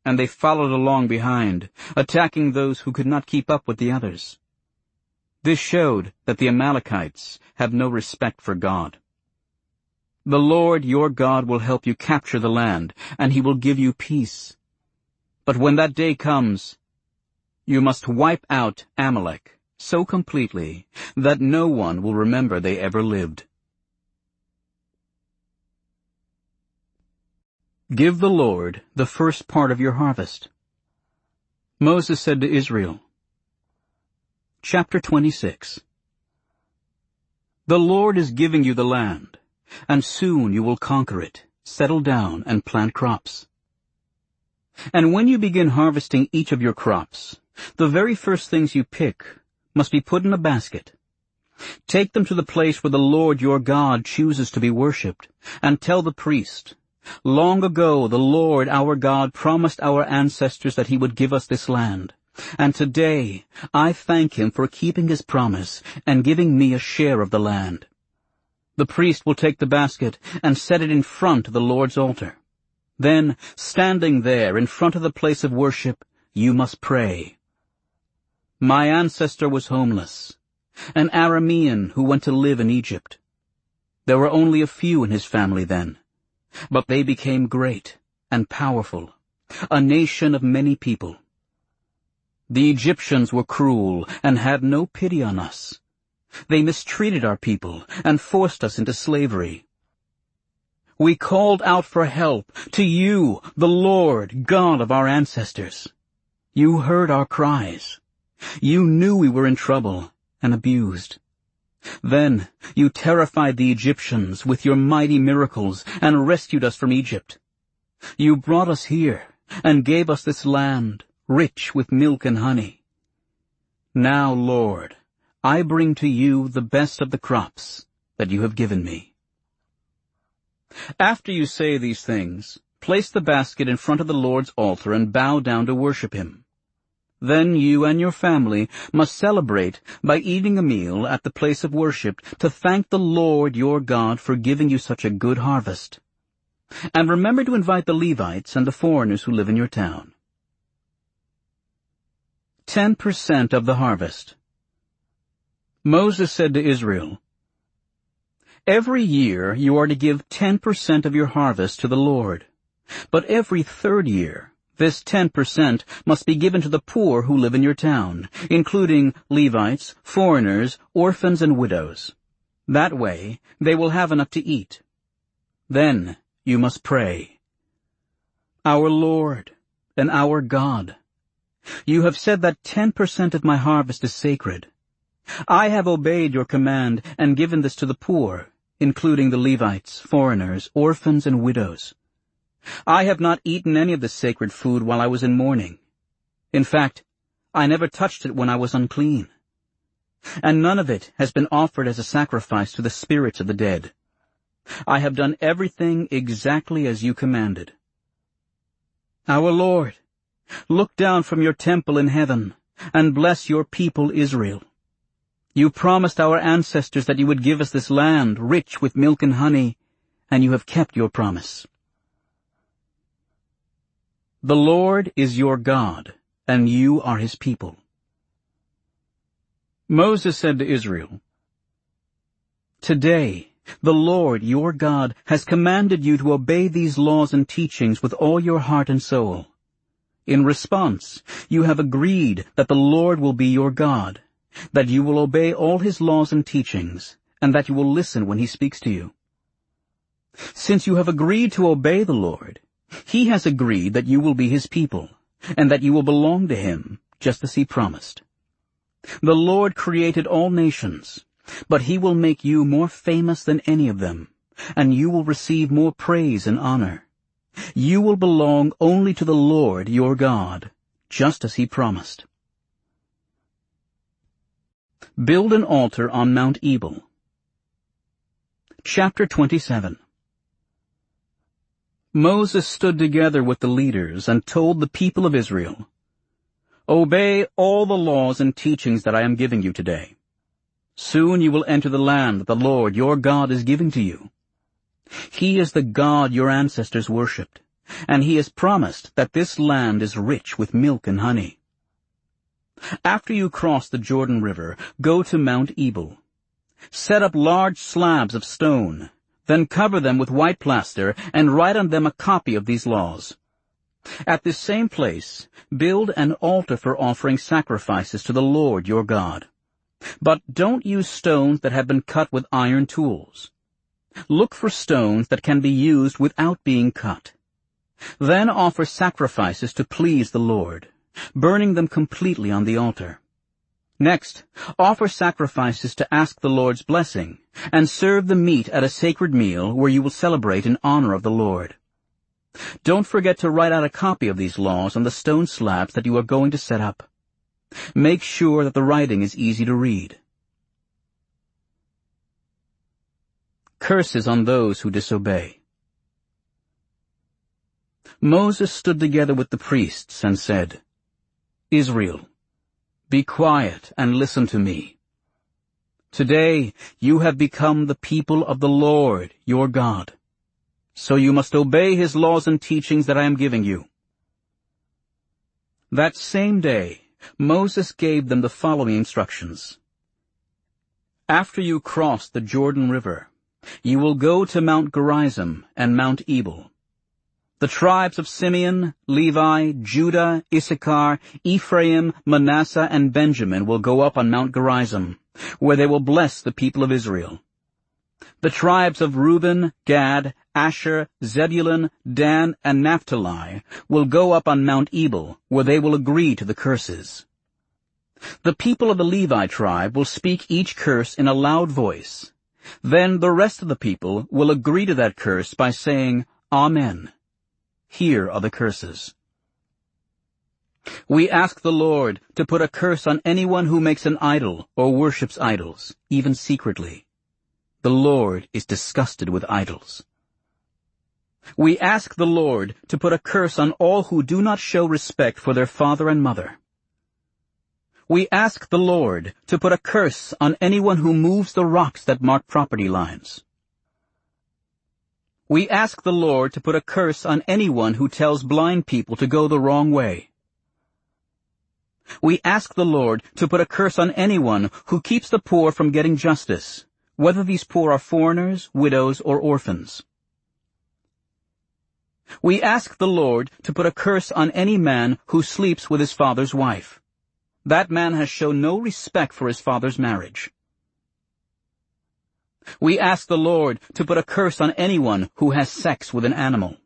and they followed along behind, attacking those who could not keep up with the others. This showed that the Amalekites have no respect for God. The Lord your God will help you capture the land, and he will give you peace. But when that day comes, you must wipe out Amalek so completely that no one will remember they ever lived. Give the Lord the first part of your harvest. Moses said to Israel, Chapter 26. The Lord is giving you the land, and soon you will conquer it, settle down, and plant crops. And when you begin harvesting each of your crops, the very first things you pick must be put in a basket. Take them to the place where the Lord your God chooses to be worshipped, and tell the priest, Long ago the Lord our God promised our ancestors that he would give us this land. And today I thank him for keeping his promise and giving me a share of the land. The priest will take the basket and set it in front of the Lord's altar. Then, standing there in front of the place of worship, you must pray. My ancestor was homeless, an Aramean who went to live in Egypt. There were only a few in his family then, but they became great and powerful, a nation of many people. The Egyptians were cruel and had no pity on us. They mistreated our people and forced us into slavery. We called out for help to you, the Lord, God of our ancestors. You heard our cries. You knew we were in trouble and abused. Then you terrified the Egyptians with your mighty miracles and rescued us from Egypt. You brought us here and gave us this land, rich with milk and honey. Now, Lord, I bring to you the best of the crops that you have given me. After you say these things, place the basket in front of the Lord's altar and bow down to worship him. Then you and your family must celebrate by eating a meal at the place of worship to thank the Lord your God for giving you such a good harvest. And remember to invite the Levites and the foreigners who live in your town. 10% of the harvest. Moses said to Israel, Every year you are to give 10% of your harvest to the Lord, but every third year this 10% must be given to the poor who live in your town, including Levites, foreigners, orphans, and widows. That way they will have enough to eat. Then you must pray, Our Lord and our God, you have said that 10% of my harvest is sacred. I have obeyed your command and given this to the poor, including the Levites, foreigners, orphans, and widows. I have not eaten any of the sacred food while I was in mourning. In fact, I never touched it when I was unclean. And none of it has been offered as a sacrifice to the spirits of the dead. I have done everything exactly as you commanded. Our Lord, look down from your temple in heaven and bless your people Israel. You promised our ancestors that you would give us this land rich with milk and honey, and you have kept your promise. The Lord is your God, and you are his people. Moses said to Israel, Today the Lord your God has commanded you to obey these laws and teachings with all your heart and soul. In response, you have agreed that the Lord will be your God, that you will obey all his laws and teachings, and that you will listen when he speaks to you. Since you have agreed to obey the Lord, he has agreed that you will be his people, and that you will belong to him, just as he promised. The Lord created all nations, but he will make you more famous than any of them, and you will receive more praise and honor. You will belong only to the Lord your God, just as he promised. Build an altar on Mount Ebal. Chapter 27. Moses stood together with the leaders and told the people of Israel, Obey all the laws and teachings that I am giving you today. Soon you will enter the land that the Lord your God is giving to you. He is the God your ancestors worshipped, and he has promised that this land is rich with milk and honey. After you cross the Jordan River, go to Mount Ebal. Set up large slabs of stone, then cover them with white plaster and write on them a copy of these laws. At this same place, build an altar for offering sacrifices to the Lord your God. But don't use stones that have been cut with iron tools. Look for stones that can be used without being cut. Then offer sacrifices to please the Lord, burning them completely on the altar. Next, offer sacrifices to ask the Lord's blessing, and serve the meat at a sacred meal where you will celebrate in honor of the Lord. Don't forget to write out a copy of these laws on the stone slabs that you are going to set up. Make sure that the writing is easy to read. Curses on those who disobey. Moses stood together with the priests and said, Israel, be quiet and listen to me. Today you have become the people of the Lord your God. So you must obey his laws and teachings that I am giving you. That same day, Moses gave them the following instructions. After you cross the Jordan River, you will go to Mount Gerizim and Mount Ebal. The tribes of Simeon, Levi, Judah, Issachar, Ephraim, Manasseh, and Benjamin will go up on Mount Gerizim, where they will bless the people of Israel. The tribes of Reuben, Gad, Asher, Zebulun, Dan, and Naphtali will go up on Mount Ebal, where they will agree to the curses. The people of the Levi tribe will speak each curse in a loud voice. Then the rest of the people will agree to that curse by saying, Amen. Here are the curses. We ask the Lord to put a curse on anyone who makes an idol or worships idols, even secretly. The Lord is disgusted with idols. We ask the Lord to put a curse on all who do not show respect for their father and mother. We ask the Lord to put a curse on anyone who moves the rocks that mark property lines. We ask the Lord to put a curse on anyone who tells blind people to go the wrong way. We ask the Lord to put a curse on anyone who keeps the poor from getting justice, whether these poor are foreigners, widows, or orphans. We ask the Lord to put a curse on any man who sleeps with his father's wife. That man has shown no respect for his father's marriage. We ask the Lord to put a curse on anyone who has sex with an animal.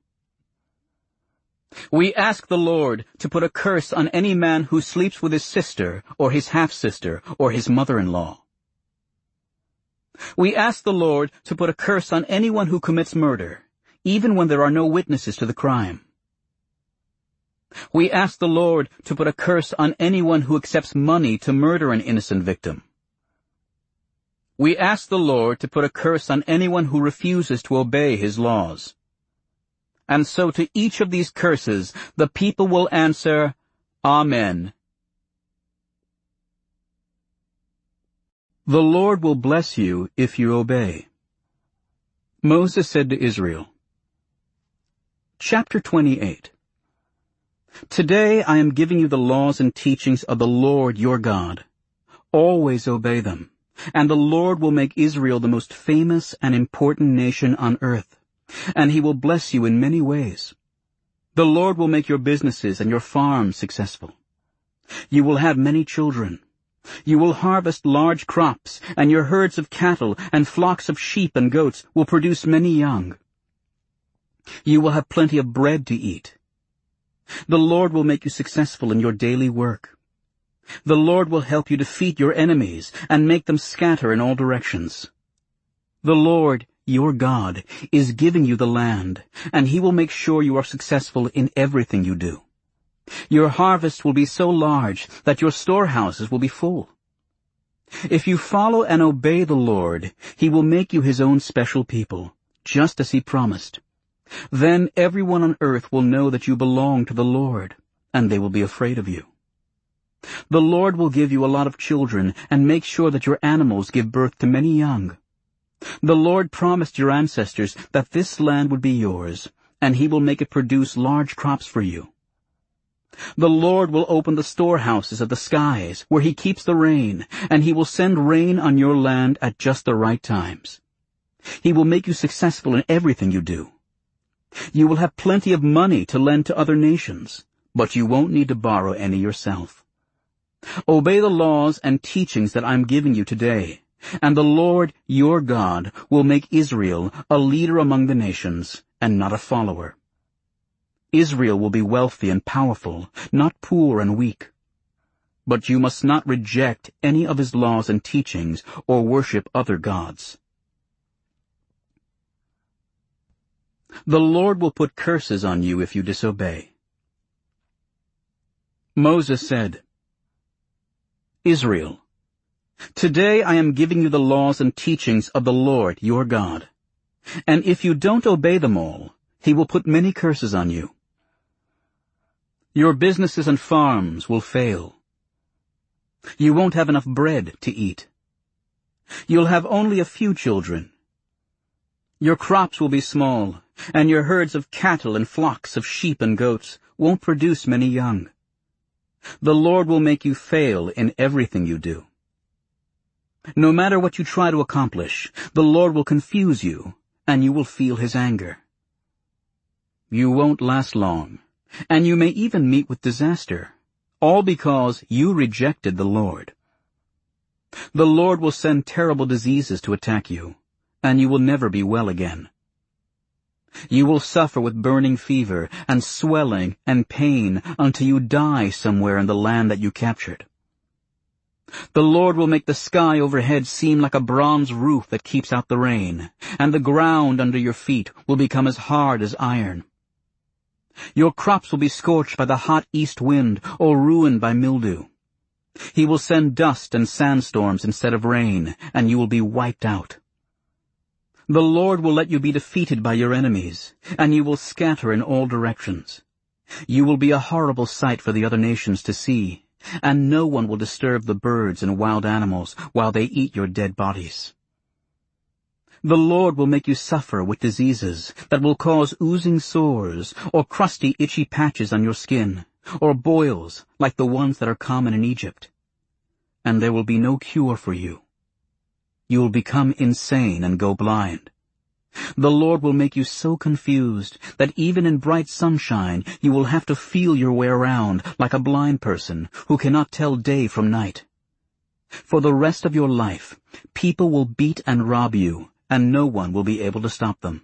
We ask the Lord to put a curse on any man who sleeps with his sister or his half-sister or his mother-in-law. We ask the Lord to put a curse on anyone who commits murder, even when there are no witnesses to the crime. We ask the Lord to put a curse on anyone who accepts money to murder an innocent victim. We ask the Lord to put a curse on anyone who refuses to obey his laws. And so to each of these curses, the people will answer, Amen. The Lord will bless you if you obey. Moses said to Israel, Chapter 28. Today I am giving you the laws and teachings of the Lord your God. Always obey them, and the Lord will make Israel the most famous and important nation on earth, and he will bless you in many ways. The Lord will make your businesses and your farms successful. You will have many children. You will harvest large crops, and your herds of cattle and flocks of sheep and goats will produce many young. You will have plenty of bread to eat. The Lord will make you successful in your daily work. The Lord will help you defeat your enemies and make them scatter in all directions. The Lord, your God, is giving you the land, and he will make sure you are successful in everything you do. Your harvest will be so large that your storehouses will be full. If you follow and obey the Lord, he will make you his own special people, just as he promised. Then everyone on earth will know that you belong to the Lord, and they will be afraid of you. The Lord will give you a lot of children and make sure that your animals give birth to many young. The Lord promised your ancestors that this land would be yours, and he will make it produce large crops for you. The Lord will open the storehouses of the skies, where he keeps the rain, and he will send rain on your land at just the right times. He will make you successful in everything you do. You will have plenty of money to lend to other nations, but you won't need to borrow any yourself. Obey the laws and teachings that I'm giving you today, and the Lord, your God, will make Israel a leader among the nations and not a follower. Israel will be wealthy and powerful, not poor and weak. But you must not reject any of his laws and teachings or worship other gods. The Lord will put curses on you if you disobey. Moses said, Israel, today I am giving you the laws and teachings of the Lord your God. And if you don't obey them all, he will put many curses on you. Your businesses and farms will fail. You won't have enough bread to eat. You'll have only a few children. Your crops will be small, and your herds of cattle and flocks of sheep and goats won't produce many young. The Lord will make you fail in everything you do. No matter what you try to accomplish, the Lord will confuse you, and you will feel his anger. You won't last long, and you may even meet with disaster, all because you rejected the Lord. The Lord will send terrible diseases to attack you, and you will never be well again. You will suffer with burning fever and swelling and pain until you die somewhere in the land that you captured. The Lord will make the sky overhead seem like a bronze roof that keeps out the rain, and the ground under your feet will become as hard as iron. Your crops will be scorched by the hot east wind or ruined by mildew. He will send dust and sandstorms instead of rain, and you will be wiped out. The Lord will let you be defeated by your enemies, and you will scatter in all directions. You will be a horrible sight for the other nations to see, and no one will disturb the birds and wild animals while they eat your dead bodies. The Lord will make you suffer with diseases that will cause oozing sores or crusty, itchy patches on your skin, or boils like the ones that are common in Egypt. And there will be no cure for you. You will become insane and go blind. The Lord will make you so confused that even in bright sunshine you will have to feel your way around like a blind person who cannot tell day from night. For the rest of your life, people will beat and rob you, and no one will be able to stop them.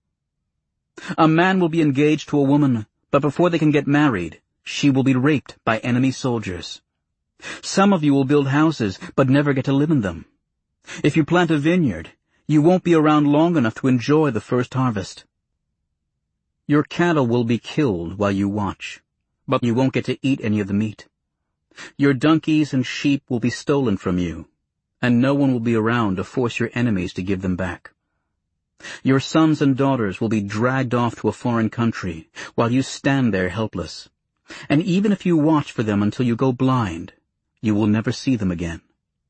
A man will be engaged to a woman, but before they can get married, she will be raped by enemy soldiers. Some of you will build houses, but never get to live in them. If you plant a vineyard, you won't be around long enough to enjoy the first harvest. Your cattle will be killed while you watch, but you won't get to eat any of the meat. Your donkeys and sheep will be stolen from you, and no one will be around to force your enemies to give them back. Your sons and daughters will be dragged off to a foreign country while you stand there helpless. And even if you watch for them until you go blind, you will never see them again.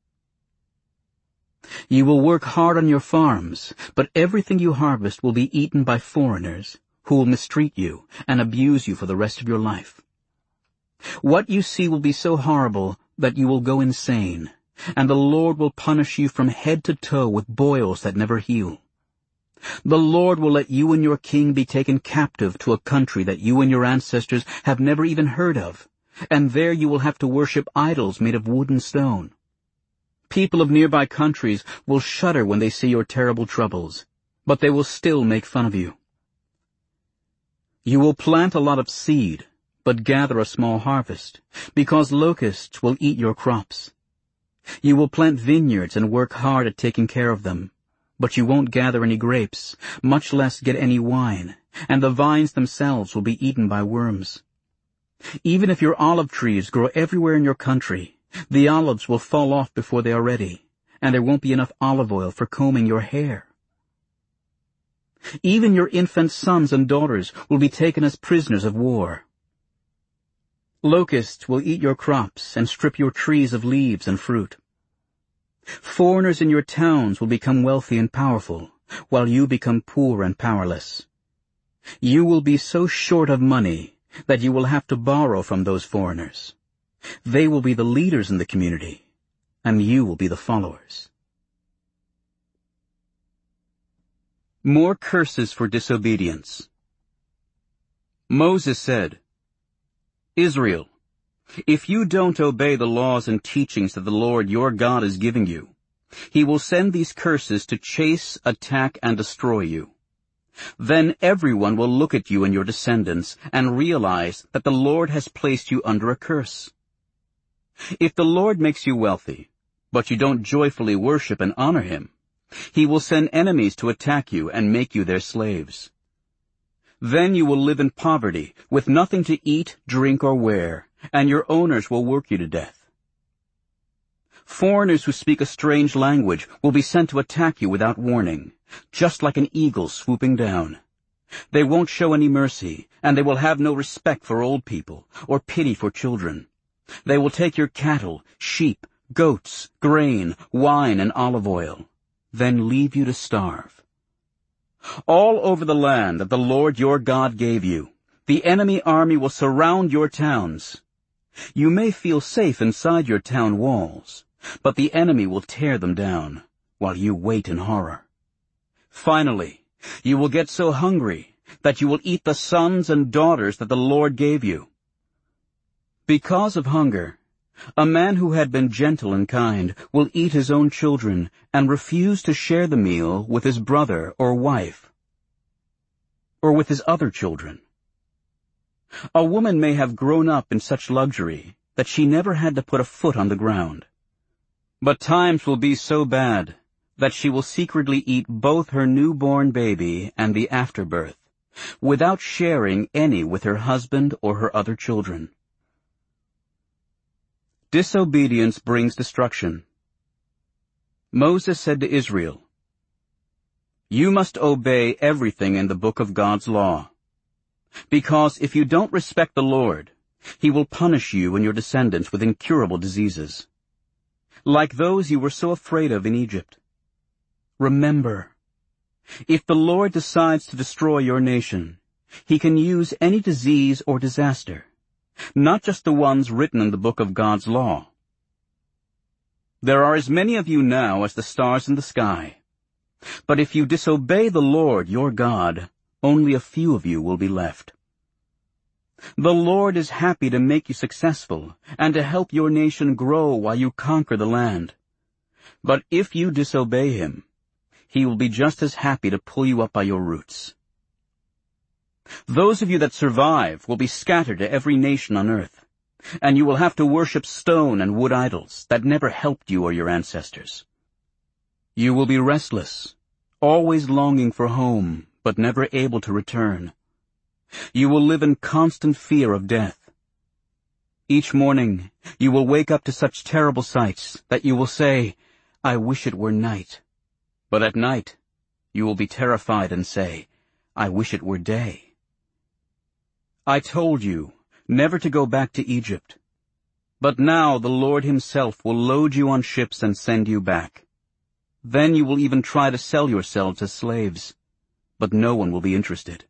You will work hard on your farms, but everything you harvest will be eaten by foreigners who will mistreat you and abuse you for the rest of your life. What you see will be so horrible that you will go insane, and the Lord will punish you from head to toe with boils that never heal. The Lord will let you and your king be taken captive to a country that you and your ancestors have never even heard of, and there you will have to worship idols made of wood and stone. People of nearby countries will shudder when they see your terrible troubles, but they will still make fun of you. You will plant a lot of seed, but gather a small harvest, because locusts will eat your crops. You will plant vineyards and work hard at taking care of them, but you won't gather any grapes, much less get any wine, and the vines themselves will be eaten by worms. Even if your olive trees grow everywhere in your country, the olives will fall off before they are ready, and there won't be enough olive oil for combing your hair. Even your infant sons and daughters will be taken as prisoners of war. Locusts will eat your crops and strip your trees of leaves and fruit. Foreigners in your towns will become wealthy and powerful, while you become poor and powerless. You will be so short of money that you will have to borrow from those foreigners. They will be the leaders in the community, and you will be the followers. More curses for disobedience. Moses said, Israel, if you don't obey the laws and teachings that the Lord your God is giving you, He will send these curses to chase, attack, and destroy you. Then everyone will look at you and your descendants and realize that the Lord has placed you under a curse. If the Lord makes you wealthy, but you don't joyfully worship and honor Him, He will send enemies to attack you and make you their slaves. Then you will live in poverty, with nothing to eat, drink, or wear, and your owners will work you to death. Foreigners who speak a strange language will be sent to attack you without warning, just like an eagle swooping down. They won't show any mercy, and they will have no respect for old people or pity for children. They will take your cattle, sheep, goats, grain, wine, and olive oil, then leave you to starve. All over the land that the Lord your God gave you, the enemy army will surround your towns. You may feel safe inside your town walls, but the enemy will tear them down while you wait in horror. Finally, you will get so hungry that you will eat the sons and daughters that the Lord gave you. Because of hunger, a man who had been gentle and kind will eat his own children and refuse to share the meal with his brother or wife, or with his other children. A woman may have grown up in such luxury that she never had to put a foot on the ground. But times will be so bad that she will secretly eat both her newborn baby and the afterbirth, without sharing any with her husband or her other children. Disobedience brings destruction. Moses said to Israel, You must obey everything in the book of God's law, because if you don't respect the Lord, He will punish you and your descendants with incurable diseases, like those you were so afraid of in Egypt. Remember, if the Lord decides to destroy your nation, He can use any disease or disaster, not just the ones written in the book of God's law. There are as many of you now as the stars in the sky, but if you disobey the Lord your God, only a few of you will be left. The Lord is happy to make you successful and to help your nation grow while you conquer the land. But if you disobey Him, He will be just as happy to pull you up by your roots. Those of you that survive will be scattered to every nation on earth, and you will have to worship stone and wood idols that never helped you or your ancestors. You will be restless, always longing for home, but never able to return. You will live in constant fear of death. Each morning you will wake up to such terrible sights that you will say, I wish it were night. But at night you will be terrified and say, I wish it were day. I told you never to go back to Egypt, but now the Lord Himself will load you on ships and send you back. Then you will even try to sell yourselves as slaves, but no one will be interested.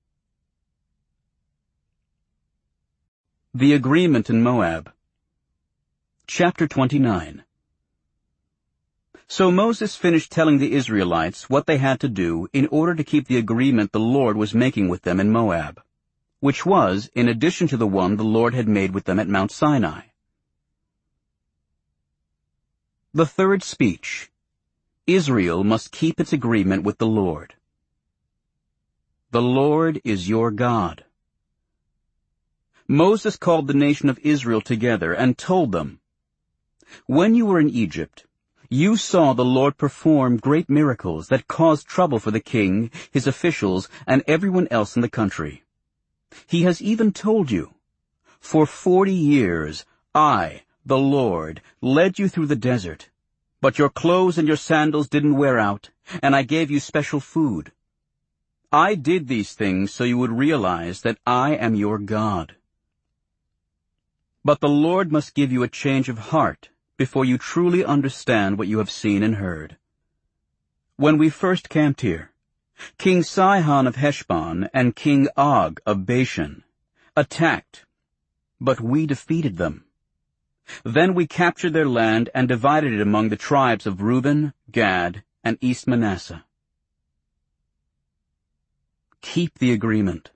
The Agreement in Moab. Chapter 29. So Moses finished telling the Israelites what they had to do in order to keep the agreement the Lord was making with them in Moab, which was in addition to the one the Lord had made with them at Mount Sinai. The third speech. Israel must keep its agreement with the Lord. The Lord is your God. Moses called the nation of Israel together and told them, When you were in Egypt, you saw the Lord perform great miracles that caused trouble for the king, his officials, and everyone else in the country. He has even told you, For 40 years I, the Lord, led you through the desert, but your clothes and your sandals didn't wear out, and I gave you special food. I did these things so you would realize that I am your God. But the Lord must give you a change of heart before you truly understand what you have seen and heard. When we first camped here, King Sihon of Heshbon and King Og of Bashan attacked, but we defeated them. Then we captured their land and divided it among the tribes of Reuben, Gad, and East Manasseh. Keep the agreement.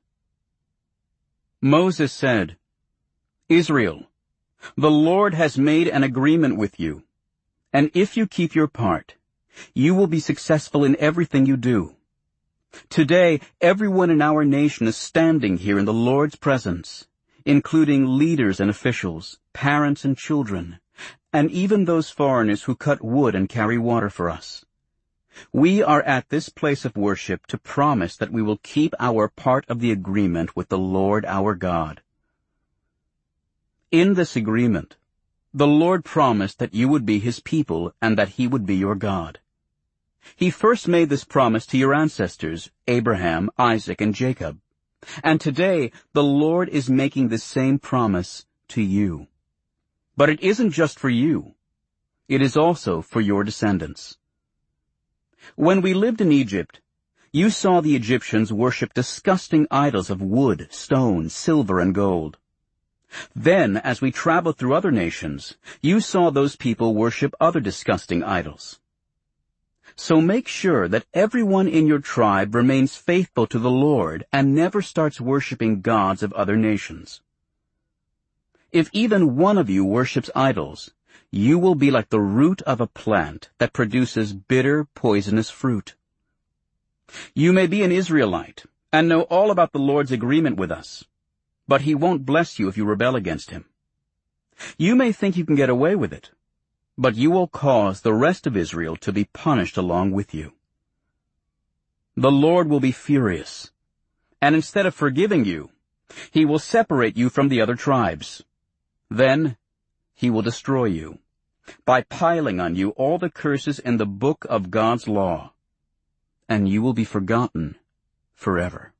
Moses said, Israel, the Lord has made an agreement with you, and if you keep your part, you will be successful in everything you do. Today, everyone in our nation is standing here in the Lord's presence, including leaders and officials, parents and children, and even those foreigners who cut wood and carry water for us. We are at this place of worship to promise that we will keep our part of the agreement with the Lord our God. In this agreement, the Lord promised that you would be His people and that He would be your God. He first made this promise to your ancestors, Abraham, Isaac, and Jacob. And today, the Lord is making the same promise to you. But it isn't just for you. It is also for your descendants. When we lived in Egypt, you saw the Egyptians worship disgusting idols of wood, stone, silver, and gold. Then, as we traveled through other nations, you saw those people worship other disgusting idols. So make sure that everyone in your tribe remains faithful to the Lord and never starts worshiping gods of other nations. If even one of you worships idols, you will be like the root of a plant that produces bitter, poisonous fruit. You may be an Israelite and know all about the Lord's agreement with us, but He won't bless you if you rebel against Him. You may think you can get away with it, but you will cause the rest of Israel to be punished along with you. The Lord will be furious, and instead of forgiving you, He will separate you from the other tribes. Then He will destroy you by piling on you all the curses in the book of God's law, and you will be forgotten forever.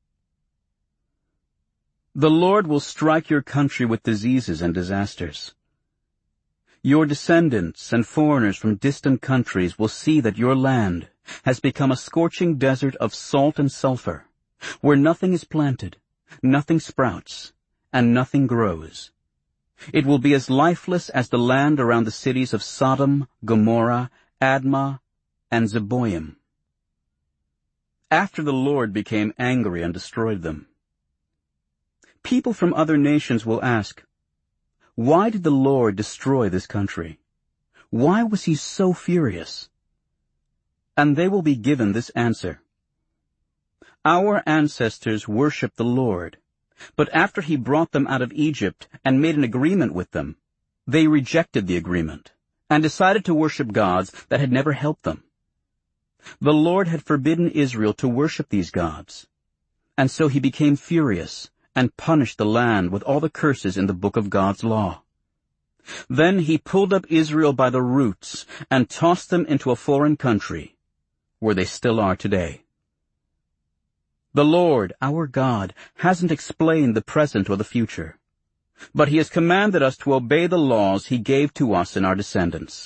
The Lord will strike your country with diseases and disasters. Your descendants and foreigners from distant countries will see that your land has become a scorching desert of salt and sulfur, where nothing is planted, nothing sprouts, and nothing grows. It will be as lifeless as the land around the cities of Sodom, Gomorrah, Admah, and Zeboim. After the Lord became angry and destroyed them, people from other nations will ask, why did the Lord destroy this country? Why was He so furious? And they will be given this answer. Our ancestors worshipped the Lord, but after He brought them out of Egypt and made an agreement with them, they rejected the agreement and decided to worship gods that had never helped them. The Lord had forbidden Israel to worship these gods, and so He became furious and punished the land with all the curses in the book of God's law. Then He pulled up Israel by the roots and tossed them into a foreign country, where they still are today. The Lord, our God, hasn't explained the present or the future, but He has commanded us to obey the laws He gave to us and our descendants.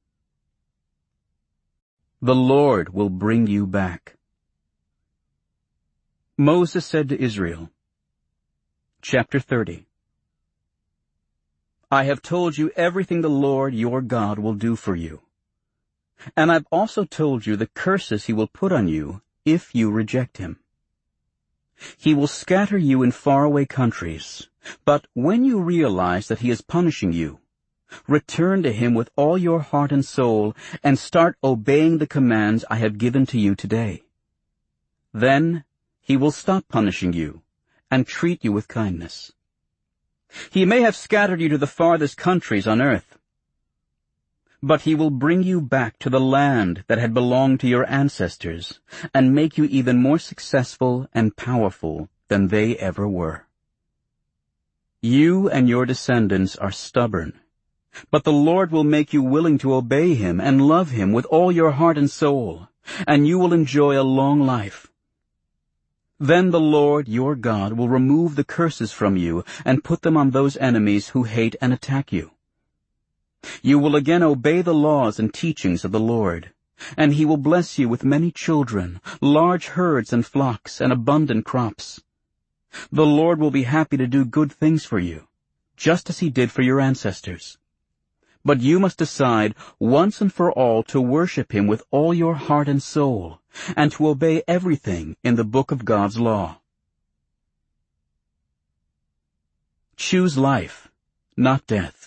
The Lord will bring you back. Moses said to Israel, Chapter 30. I have told you everything the Lord your God will do for you. And I've also told you the curses He will put on you if you reject Him. He will scatter you in faraway countries, but when you realize that He is punishing you, return to Him with all your heart and soul and start obeying the commands I have given to you today. Then He will stop punishing you and treat you with kindness. He may have scattered you to the farthest countries on earth, but He will bring you back to the land that had belonged to your ancestors and make you even more successful and powerful than they ever were. You and your descendants are stubborn, but the Lord will make you willing to obey Him and love Him with all your heart and soul, and you will enjoy a long life. Then the Lord your God will remove the curses from you and put them on those enemies who hate and attack you. You will again obey the laws and teachings of the Lord, and he will bless you with many children, large herds and flocks, and abundant crops. The Lord will be happy to do good things for you, just as he did for your ancestors. But you must decide once and for all to worship him with all your heart and soul, and to obey everything in the book of God's law. Choose life, not death.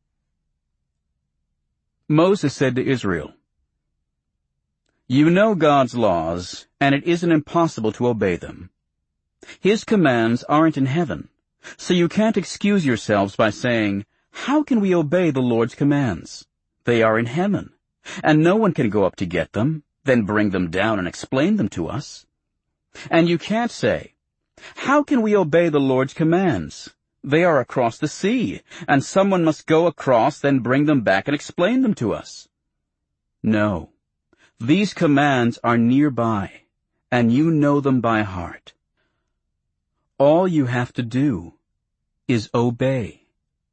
Moses said to Israel, "You know God's laws, and it isn't impossible to obey them. His commands aren't in heaven, so you can't excuse yourselves by saying, 'How can we obey the Lord's commands? They are in heaven, and no one can go up to get them, then bring them down and explain them to us.' And you can't say, 'How can we obey the Lord's commands? They are across the sea, and someone must go across, then bring them back and explain them to us.' No, these commands are nearby, and you know them by heart. All you have to do is obey."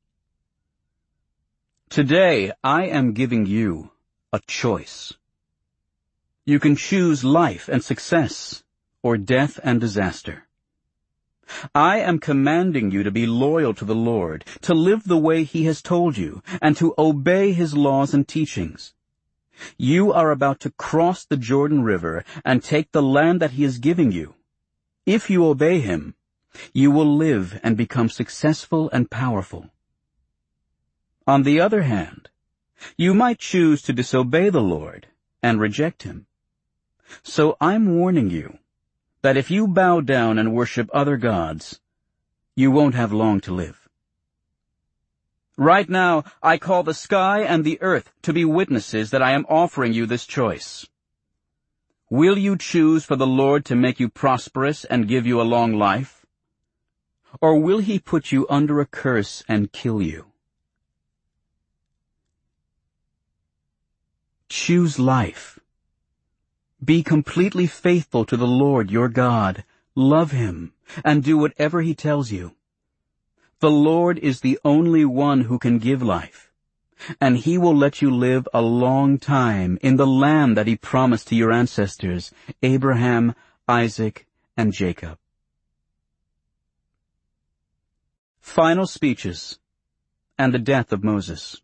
Today, I am giving you a choice. You can choose life and success, or death and disaster. I am commanding you to be loyal to the Lord, to live the way he has told you, and to obey his laws and teachings. You are about to cross the Jordan River and take the land that he is giving you. If you obey him, you will live and become successful and powerful. On the other hand, you might choose to disobey the Lord and reject him. So I'm warning you that if you bow down and worship other gods, you won't have long to live. Right now, I call the sky and the earth to be witnesses that I am offering you this choice. Will you choose for the Lord to make you prosperous and give you a long life? Or will he put you under a curse and kill you? Choose life. Be completely faithful to the Lord your God. Love him, and do whatever he tells you. The Lord is the only one who can give life, and he will let you live a long time in the land that he promised to your ancestors, Abraham, Isaac, and Jacob. Final speeches and the death of Moses.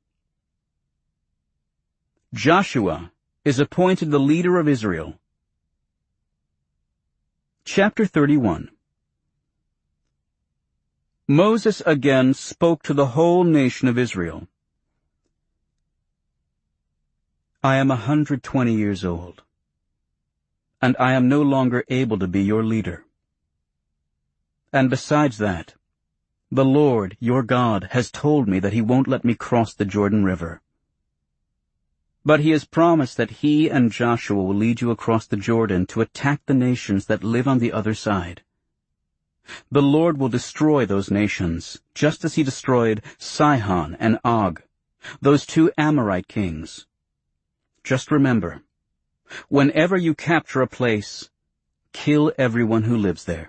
Joshua is appointed the leader of Israel. Chapter 31. Moses again spoke to the whole nation of Israel. I am 120 years old, and I am no longer able to be your leader. And besides that, the Lord, your God, has told me that he won't let me cross the Jordan River. But he has promised that he and Joshua will lead you across the Jordan to attack the nations that live on the other side. The Lord will destroy those nations, just as he destroyed Sihon and Og, those two Amorite kings. Just remember, whenever you capture a place, kill everyone who lives there.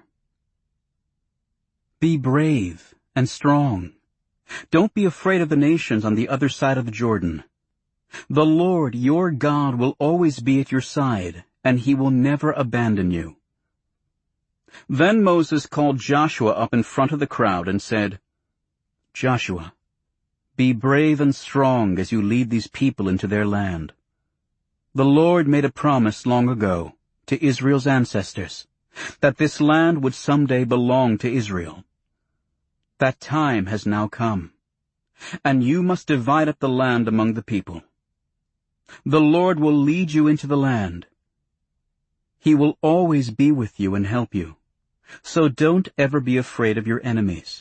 Be brave and strong. Don't be afraid of the nations on the other side of the Jordan. The Lord, your God, will always be at your side, and he will never abandon you. Then Moses called Joshua up in front of the crowd and said, Joshua, be brave and strong as you lead these people into their land. The Lord made a promise long ago to Israel's ancestors that this land would someday belong to Israel. That time has now come, and you must divide up the land among the people. The Lord will lead you into the land. He will always be with you and help you, so don't ever be afraid of your enemies.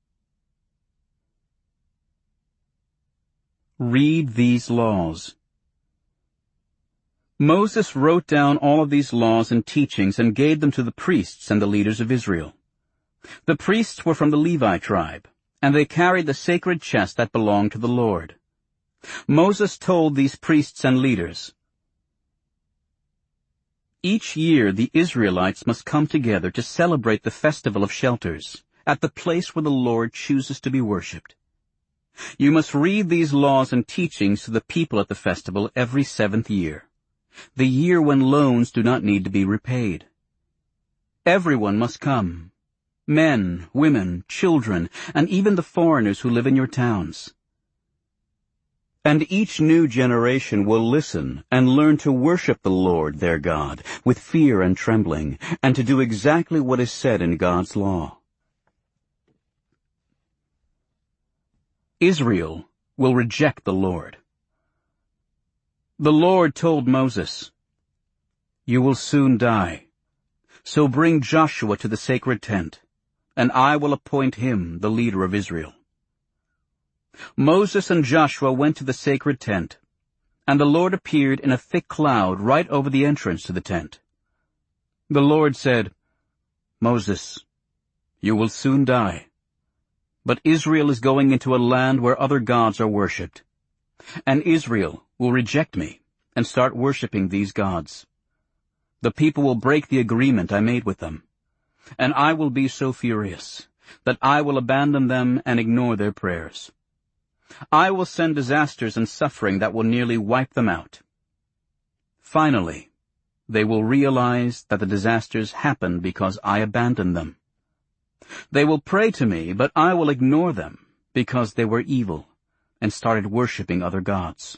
Read these laws. Moses wrote down all of these laws and teachings and gave them to the priests and the leaders of Israel. The priests were from the Levi tribe, and they carried the sacred chest that belonged to the Lord. Moses told these priests and leaders, each year the Israelites must come together to celebrate the Festival of Shelters at the place where the Lord chooses to be worshipped. You must read these laws and teachings to the people at the festival every 7th year. the year when loans do not need to be repaid. Everyone must come, men, women, children, and even the foreigners who live in your towns. And each new generation will listen and learn to worship the Lord their God with fear and trembling, and to do exactly what is said in God's law. Israel will reject the Lord. The Lord told Moses, "You will soon die. So bring Joshua to the sacred tent, and I will appoint him the leader of Israel." Moses and Joshua went to the sacred tent, and the Lord appeared in a thick cloud right over the entrance to the tent. The Lord said, "Moses, you will soon die, but Israel is going into a land where other gods are worshipped, and Israel will reject me and start worshiping these gods. The people will break the agreement I made with them, and I will be so furious that I will abandon them and ignore their prayers. I will send disasters and suffering that will nearly wipe them out. Finally, they will realize that the disasters happened because I abandoned them. They will pray to me, but I will ignore them because they were evil and started worshiping other gods."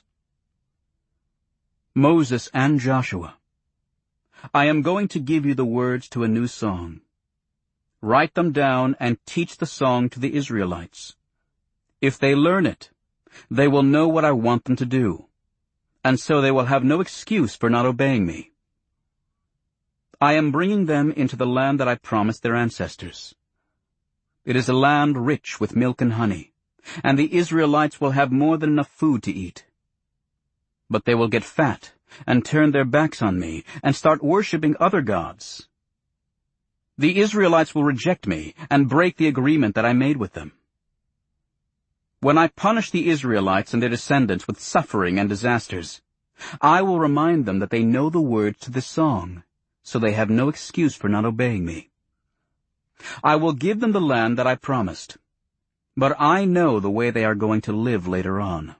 Moses and Joshua, I am going to give you the words to a new song. Write them down and teach the song to the Israelites. If they learn it, they will know what I want them to do, and so they will have no excuse for not obeying me. I am bringing them into the land that I promised their ancestors. It is a land rich with milk and honey, and the Israelites will have more than enough food to eat. But they will get fat and turn their backs on me and start worshiping other gods. The Israelites will reject me and break the agreement that I made with them. When I punish the Israelites and their descendants with suffering and disasters, I will remind them that they know the words to this song, so they have no excuse for not obeying me. I will give them the land that I promised, but I know the way they are going to live later on.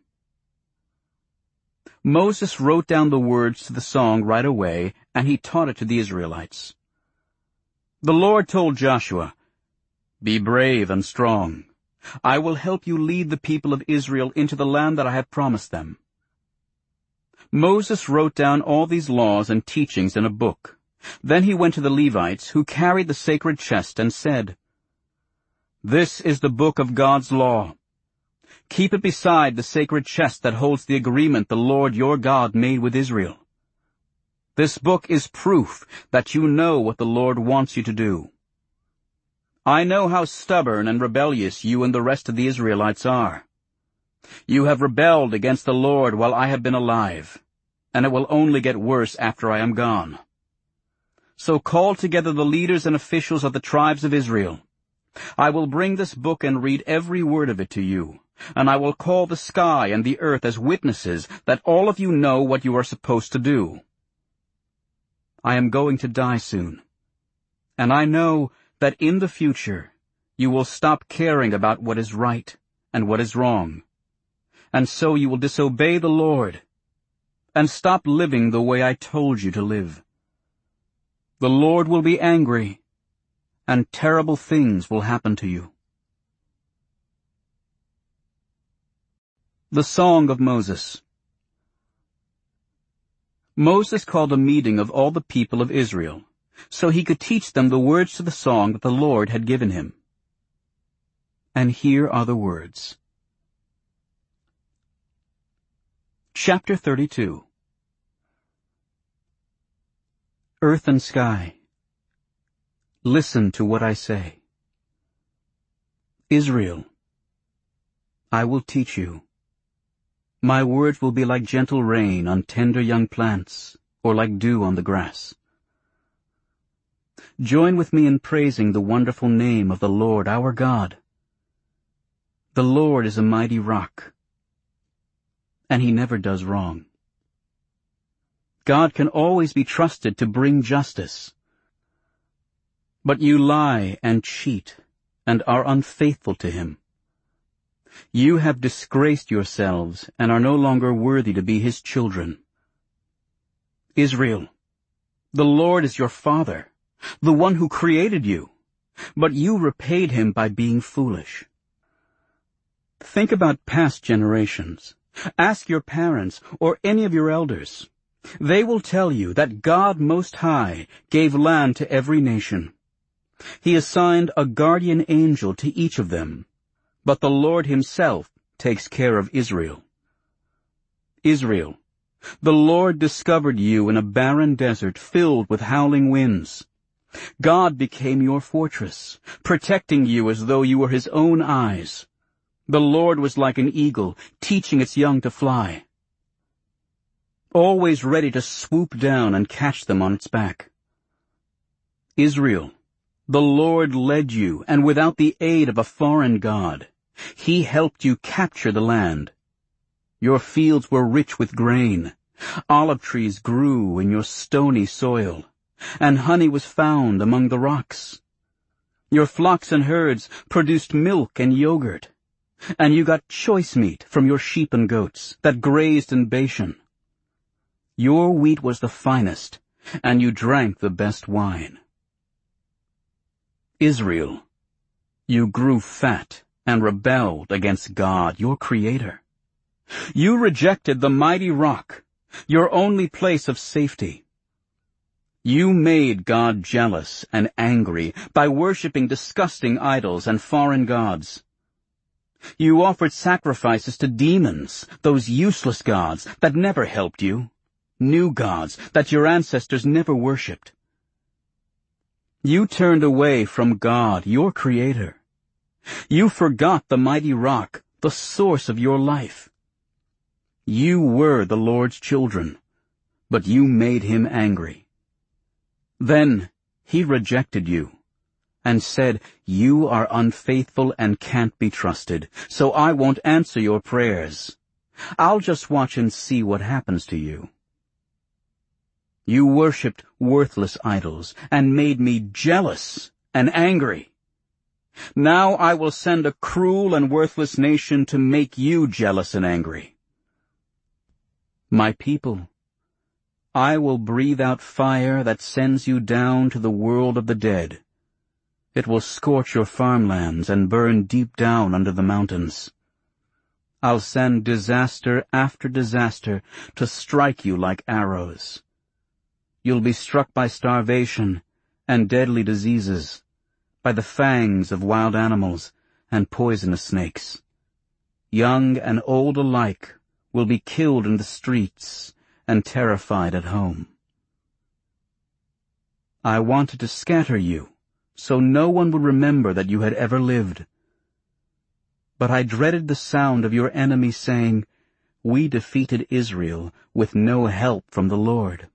Moses wrote down the words to the song right away, and he taught it to the Israelites. The Lord told Joshua, "Be brave and strong. I will help you lead the people of Israel into the land that I have promised them." Moses wrote down all these laws and teachings in a book. Then he went to the Levites, who carried the sacred chest, and said, "This is the book of God's law. Keep it beside the sacred chest that holds the agreement the Lord your God made with Israel. This book is proof that you know what the Lord wants you to do. I know how stubborn and rebellious you and the rest of the Israelites are. You have rebelled against the Lord while I have been alive, and it will only get worse after I am gone. So call together the leaders and officials of the tribes of Israel. I will bring this book and read every word of it to you, and I will call the sky and the earth as witnesses that all of you know what you are supposed to do. I am going to die soon, and I know that in the future you will stop caring about what is right and what is wrong, and so you will disobey the Lord and stop living the way I told you to live. The Lord will be angry, and terrible things will happen to you." The Song of Moses. Moses called a meeting of all the people of Israel, so he could teach them the words to the song that the Lord had given him. And here are the words. Chapter 32. Earth and sky, listen to what I say. Israel, I will teach you. My words will be like gentle rain on tender young plants, or like dew on the grass. Join with me in praising the wonderful name of the Lord our God. The Lord is a mighty rock, and he never does wrong. God can always be trusted to bring justice. But you lie and cheat and are unfaithful to him. You have disgraced yourselves and are no longer worthy to be his children. Israel, the Lord is your Father, the one who created you, but you repaid him by being foolish. Think about past generations. Ask your parents or any of your elders. They will tell you that God Most High gave land to every nation. He assigned a guardian angel to each of them, but the Lord himself takes care of Israel. Israel, the Lord discovered you in a barren desert filled with howling winds. God became your fortress, protecting you as though you were his own eyes. The Lord was like an eagle, teaching its young to fly, always ready to swoop down and catch them on its back. Israel, the Lord led you, and without the aid of a foreign god, he helped you capture the land. Your fields were rich with grain. Olive trees grew in your stony soil, and honey was found among the rocks. Your flocks and herds produced milk and yogurt, and you got choice meat from your sheep and goats that grazed in Bashan. Your wheat was the finest, and you drank the best wine. Israel, you grew fat and rebelled against God, your Creator. You rejected the mighty rock, your only place of safety. You made God jealous and angry by worshiping disgusting idols and foreign gods. You offered sacrifices to demons, those useless gods that never helped you, new gods that your ancestors never worshipped. You turned away from God, your Creator. You forgot the mighty rock, the source of your life. You were the Lord's children, but you made him angry. Then he rejected you and said, "You are unfaithful and can't be trusted, so I won't answer your prayers. I'll just watch and see what happens to you." You worshipped worthless idols and made me jealous and angry. Now I will send a cruel and worthless nation to make you jealous and angry. My people, I will breathe out fire that sends you down to the world of the dead. It will scorch your farmlands and burn deep down under the mountains. I'll send disaster after disaster to strike you like arrows. You'll be struck by starvation and deadly diseases, by the fangs of wild animals and poisonous snakes. Young and old alike will be killed in the streets and terrified at home. I wanted to scatter you, so no one would remember that you had ever lived. But I dreaded the sound of your enemies saying, "We defeated Israel with no help from the Lord."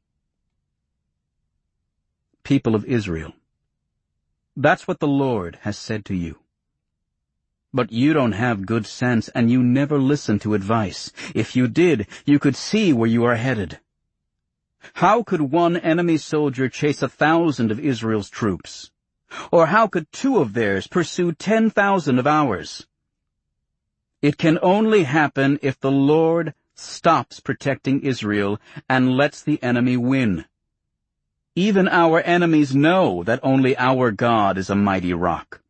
People of Israel, that's what the Lord has said to you. But you don't have good sense, and you never listen to advice. If you did, you could see where you are headed. How could one enemy soldier chase 1,000 of Israel's troops? Or how could 2 of theirs pursue 10,000 of ours? It can only happen if the Lord stops protecting Israel and lets the enemy win. Even our enemies know that only our God is a mighty rock.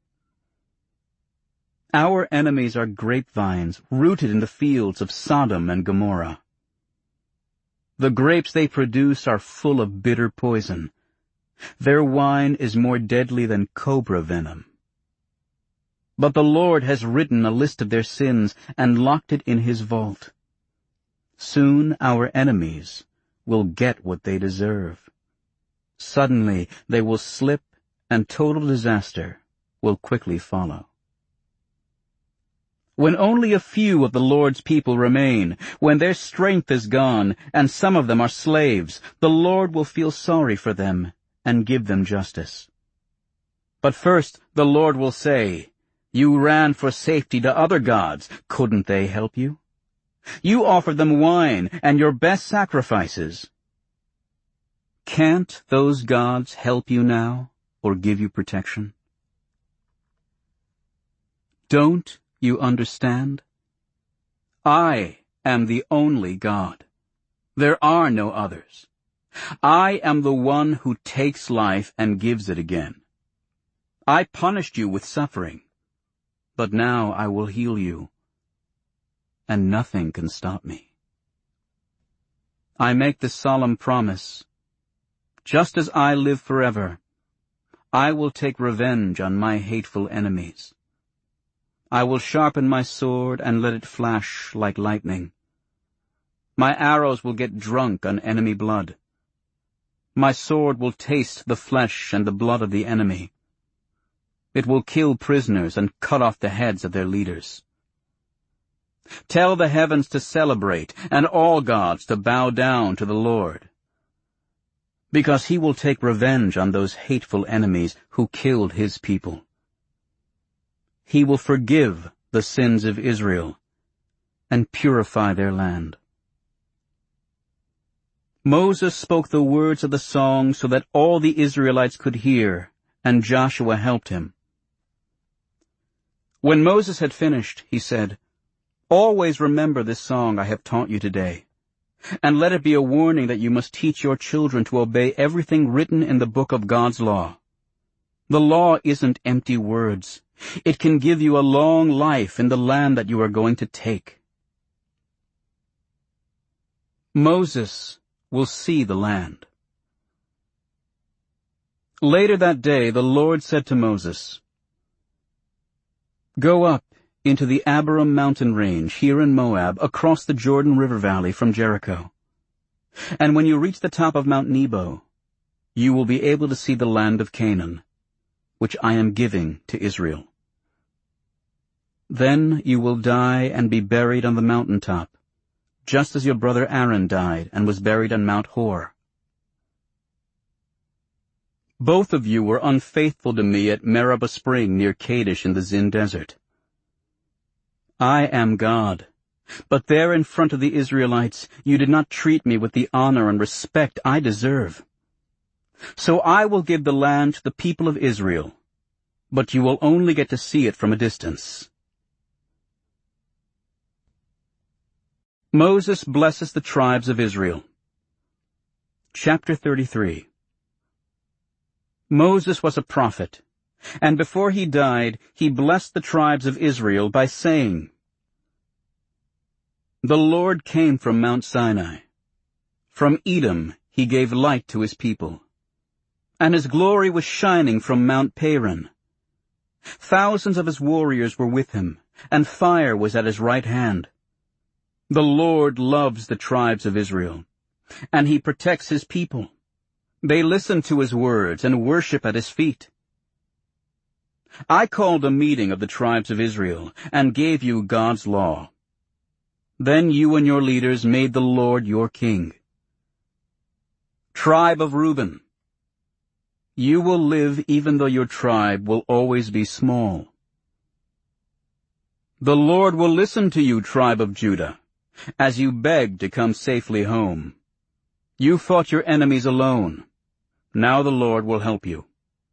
Our enemies are grapevines rooted in the fields of Sodom and Gomorrah. The grapes they produce are full of bitter poison. Their wine is more deadly than cobra venom. But the Lord has written a list of their sins and locked it in his vault. Soon our enemies will get what they deserve. Suddenly they will slip, and total disaster will quickly follow. When only a few of the Lord's people remain, when their strength is gone, and some of them are slaves, the Lord will feel sorry for them and give them justice. But first the Lord will say, "You ran for safety to other gods. Couldn't they help you? You offered them wine and your best sacrifices. Can't those gods help you now or give you protection? Don't you understand? I am the only God. There are no others. I am the one who takes life and gives it again. I punished you with suffering, but now I will heal you, and nothing can stop me. I make this solemn promise, just as I live forever, I will take revenge on my hateful enemies. I will sharpen my sword and let it flash like lightning. My arrows will get drunk on enemy blood. My sword will taste the flesh and the blood of the enemy. It will kill prisoners and cut off the heads of their leaders. Tell the heavens to celebrate and all gods to bow down to the Lord, because he will take revenge on those hateful enemies who killed his people. He will forgive the sins of Israel and purify their land. Moses spoke the words of the song so that all the Israelites could hear, and Joshua helped him. When Moses had finished, he said, "Always remember this song I have taught you today, and let it be a warning that you must teach your children to obey everything written in the book of God's law. The law isn't empty words. It can give you a long life in the land that you are going to take." Moses will see the land. Later that day the Lord said to Moses, "Go up into the Abarim mountain range here in Moab, across the Jordan River Valley from Jericho. And when you reach the top of Mount Nebo, you will be able to see the land of Canaan, which I am giving to Israel. Then you will die and be buried on the mountaintop, just as your brother Aaron died and was buried on Mount Hor. Both of you were unfaithful to me at Meribah Spring near Kadesh in the Zin Desert. I am God, but there in front of the Israelites you did not treat me with the honor and respect I deserve. So I will give the land to the people of Israel, but you will only get to see it from a distance." Moses blesses the tribes of Israel. Chapter 33. Moses was a prophet, and before he died, he blessed the tribes of Israel by saying, "The Lord came from Mount Sinai. From Edom he gave light to his people, and his glory was shining from Mount Paran. Thousands of his warriors were with him, and fire was at his right hand. The Lord loves the tribes of Israel, and he protects his people. They listen to his words and worship at his feet. I called a meeting of the tribes of Israel and gave you God's law. Then you and your leaders made the Lord your king. Tribe of Reuben, you will live even though your tribe will always be small. The Lord will listen to you, tribe of Judah, as you beg to come safely home. You fought your enemies alone. Now the Lord will help you.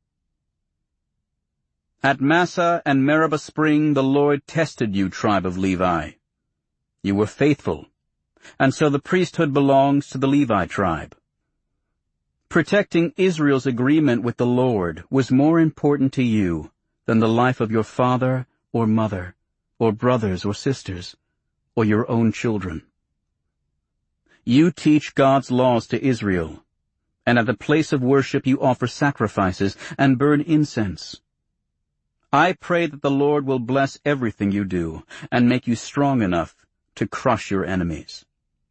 At Massah and Meribah Spring the Lord tested you, tribe of Levi. You were faithful, and so the priesthood belongs to the Levi tribe. Protecting Israel's agreement with the Lord was more important to you than the life of your father or mother, or brothers or sisters, or your own children. You teach God's laws to Israel, and at the place of worship you offer sacrifices and burn incense. I pray that the Lord will bless everything you do and make you strong enough to crush your enemies.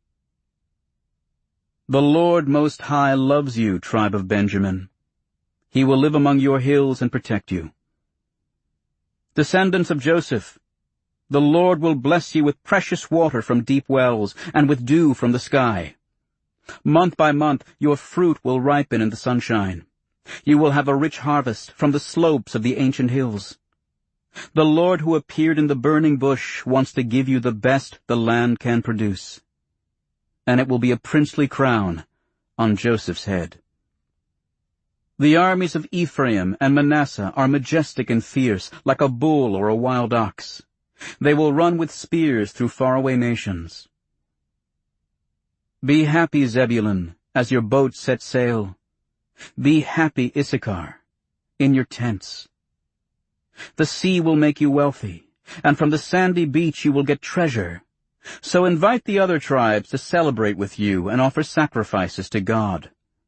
The Lord Most High loves you, tribe of Benjamin. He will live among your hills and protect you. Descendants of Joseph, the Lord will bless you with precious water from deep wells and with dew from the sky. Month by month your fruit will ripen in the sunshine. You will have a rich harvest from the slopes of the ancient hills. The Lord who appeared in the burning bush wants to give you the best the land can produce, and it will be a princely crown on Joseph's head. The armies of Ephraim and Manasseh are majestic and fierce, like a bull or a wild ox. They will run with spears through faraway nations. Be happy, Zebulun, as your boats set sail. Be happy, Issachar, in your tents. The sea will make you wealthy, and from the sandy beach you will get treasure. So invite the other tribes to celebrate with you and offer sacrifices to God.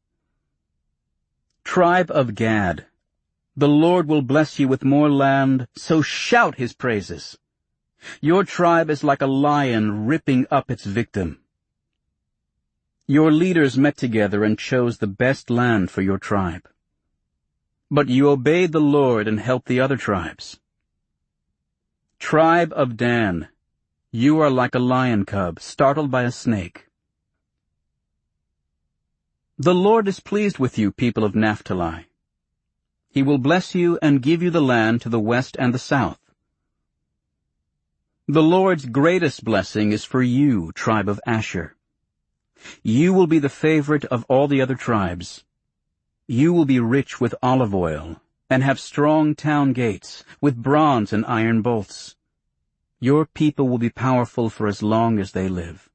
Tribe of Gad, the Lord will bless you with more land, so shout his praises. Your tribe is like a lion ripping up its victim. Your leaders met together and chose the best land for your tribe. But you obeyed the Lord and helped the other tribes. Tribe of Dan, you are like a lion cub startled by a snake. The Lord is pleased with you, people of Naphtali. He will bless you and give you the land to the west and the south. The Lord's greatest blessing is for you, tribe of Asher. You will be the favorite of all the other tribes. You will be rich with olive oil, and have strong town gates, with bronze and iron bolts. Your people will be powerful for as long as they live.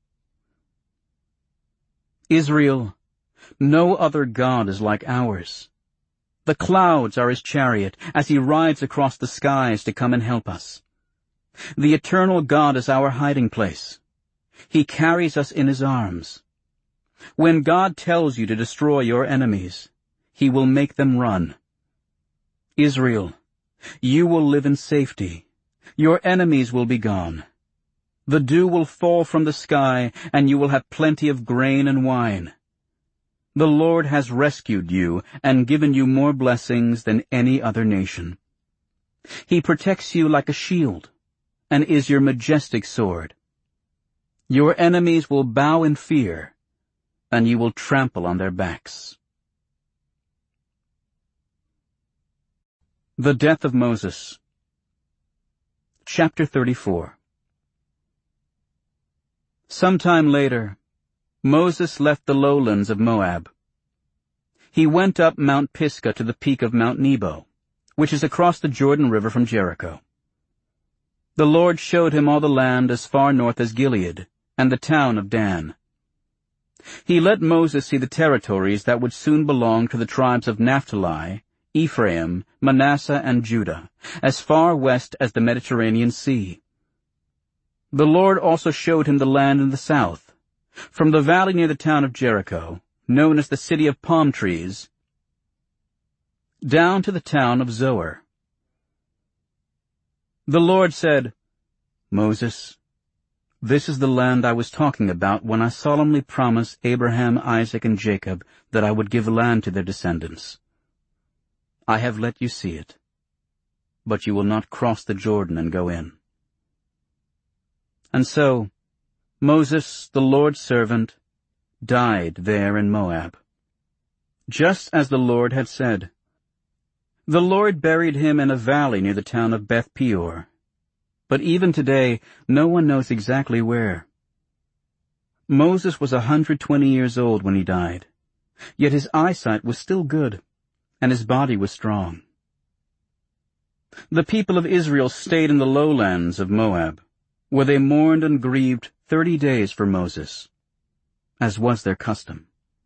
Israel, no other God is like ours. The clouds are his chariot, as he rides across the skies to come and help us. The eternal God is our hiding place. He carries us in his arms. When God tells you to destroy your enemies, he will make them run. Israel, you will live in safety. Your enemies will be gone. The dew will fall from the sky, and you will have plenty of grain and wine. The Lord has rescued you and given you more blessings than any other nation. He protects you like a shield and is your majestic sword. Your enemies will bow in fear, and you will trample on their backs. The death of Moses. Chapter 34. Sometime later, Moses left the lowlands of Moab. He went up Mount Pisgah to the peak of Mount Nebo, which is across the Jordan River from Jericho. The Lord showed him all the land as far north as Gilead, and the town of Dan. He let Moses see the territories that would soon belong to the tribes of Naphtali, Ephraim, Manasseh, and Judah, as far west as the Mediterranean Sea. The Lord also showed him the land in the south, from the valley near the town of Jericho, known as the city of palm trees, down to the town of Zoar. The Lord said, Moses, this is the land I was talking about when I solemnly promised Abraham, Isaac, and Jacob that I would give land to their descendants. I have let you see it, but you will not cross the Jordan and go in. And so, Moses, the Lord's servant, died there in Moab, just as the Lord had said. The Lord buried him in a valley near the town of Beth Peor, but even today no one knows exactly where. Moses was 120 years old when he died, yet his eyesight was still good, and his body was strong. The people of Israel stayed in the lowlands of Moab, where they mourned and grieved 30 days for Moses, as was their custom.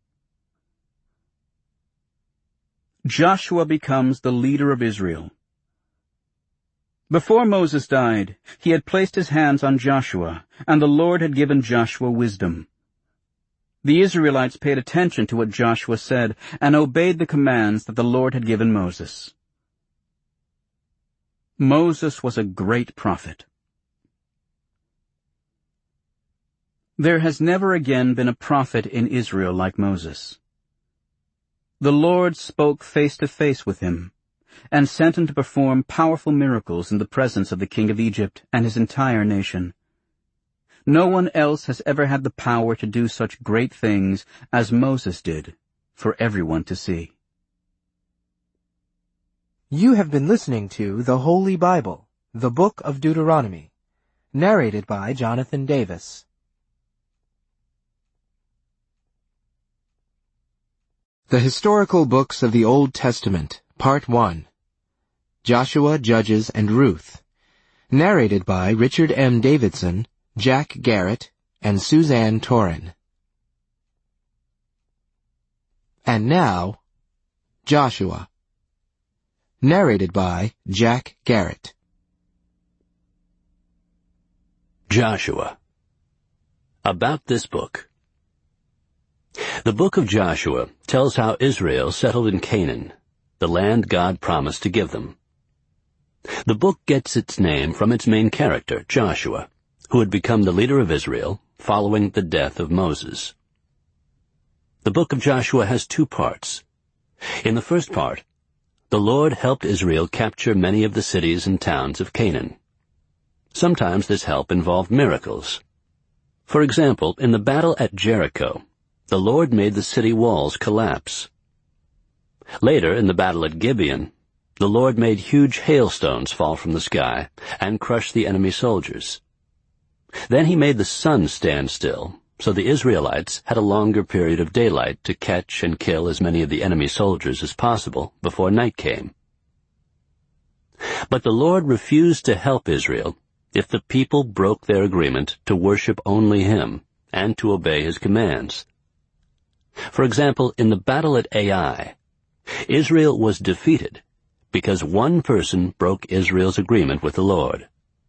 Joshua becomes the leader of Israel. Before Moses died, he had placed his hands on Joshua, and the Lord had given Joshua wisdom. The Israelites paid attention to what Joshua said and obeyed the commands that the Lord had given Moses. Moses was a great prophet. There has never again been a prophet in Israel like Moses. The Lord spoke face to face with him, and sent him to perform powerful miracles in the presence of the king of Egypt and his entire nation. No one else has ever had the power to do such great things as Moses did, for everyone to see. You have been listening to The Holy Bible, the Book of Deuteronomy, narrated by Jonathan Davis. The Historical Books of the Old Testament, Part 1. Joshua, Judges, and Ruth. Narrated by Richard M. Davidson, Jack Garrett, and Suzanne Torin. And now, Joshua. Narrated by Jack Garrett. Joshua. About this book. The book of Joshua tells how Israel settled in Canaan, the land God promised to give them. The book gets its name from its main character, Joshua, who had become the leader of Israel following the death of Moses. The book of Joshua has two parts. In the first part, the Lord helped Israel capture many of the cities and towns of Canaan. Sometimes this help involved miracles. For example, in the battle at Jericho, the Lord made the city walls collapse. Later, in the battle at Gibeon, the Lord made huge hailstones fall from the sky and crush the enemy soldiers. Then he made the sun stand still, so the Israelites had a longer period of daylight to catch and kill as many of the enemy soldiers as possible before night came. But the Lord refused to help Israel if the people broke their agreement to worship only him and to obey his commands. For example, in the battle at Ai, Israel was defeated because one person broke Israel's agreement with the Lord.